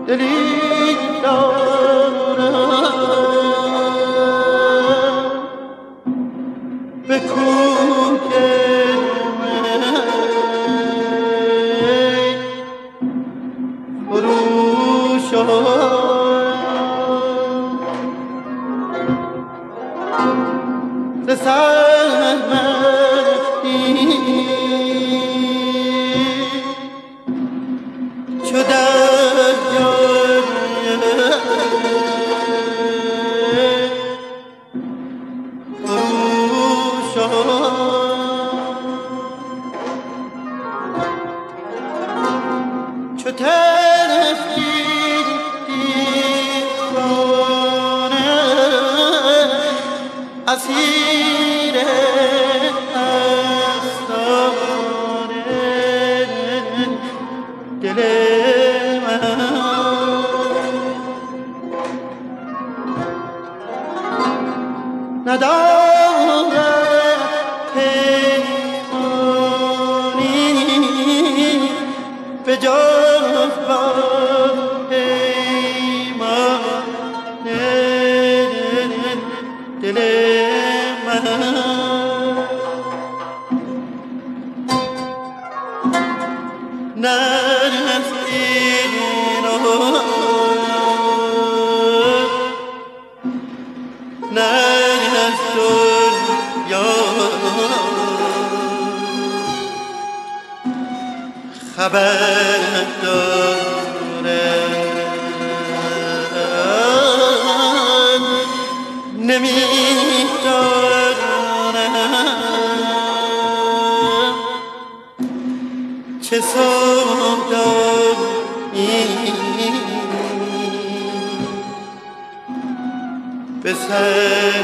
دلی دارم به کوی من فرو شد ز سر مفتی چو دریای فرو شد چو ترفتی دیوانه اسیر افسانه دل من ندارد پیمانی به جز با پیمان دل من نرسید نرسید یا خبر دارم نمیدانم چه سودایی به سر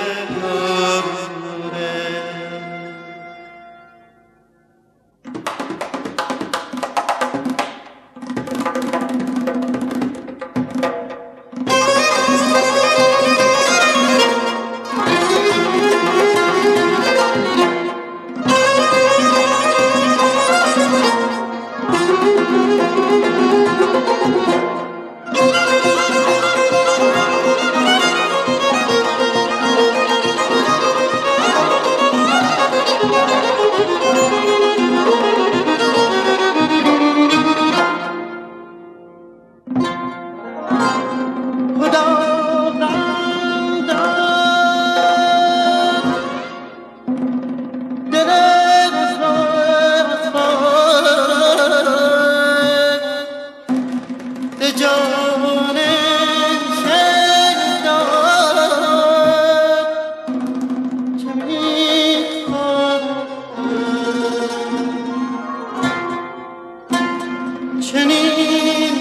چنین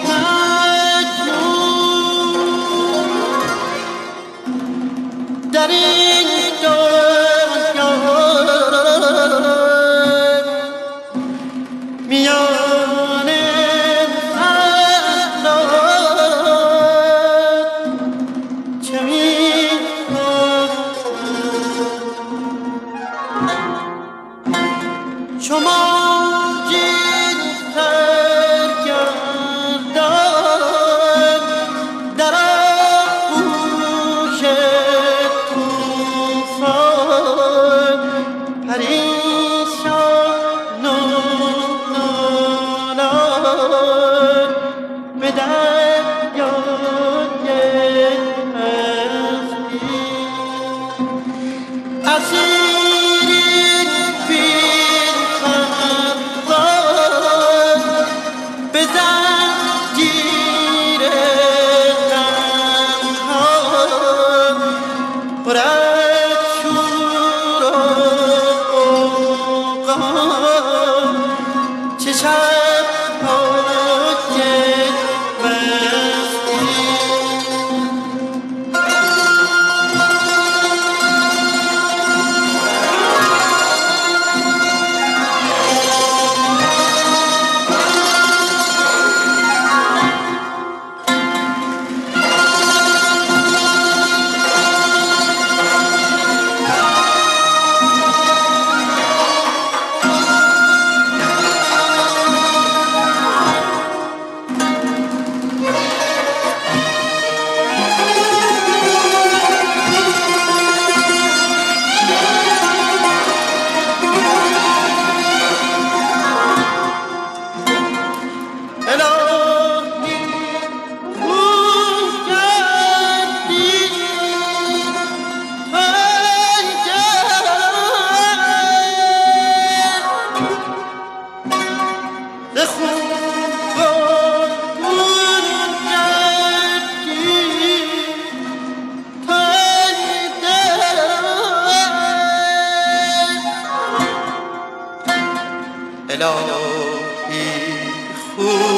مجنون در این دنیا میان افراد چه می‌کنم شما چه شب های من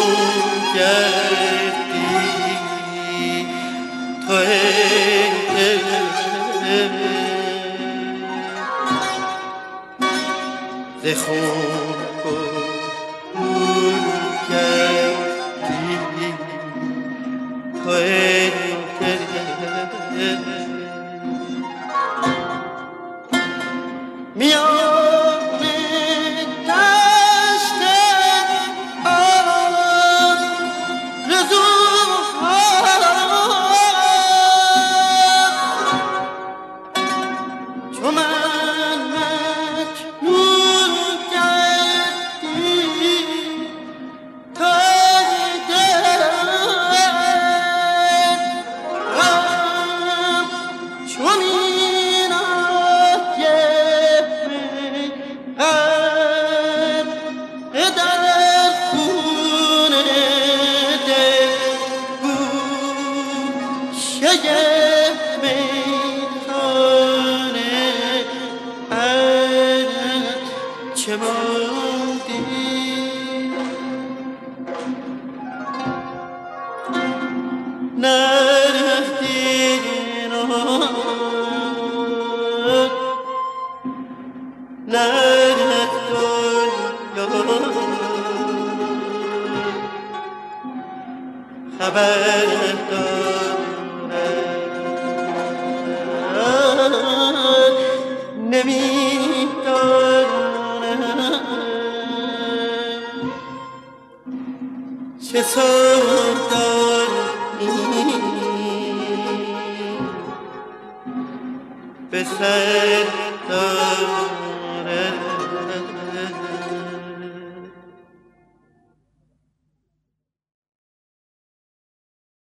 گردی تو ز خون گردی تو میان دشت آرزوها چو من مجنون گردی تا دلم چنین در خون دل گوشه میخانه چه ماندی نرفتی نرفتون خبر دارد نمیدانم چه سود داری به سر دارد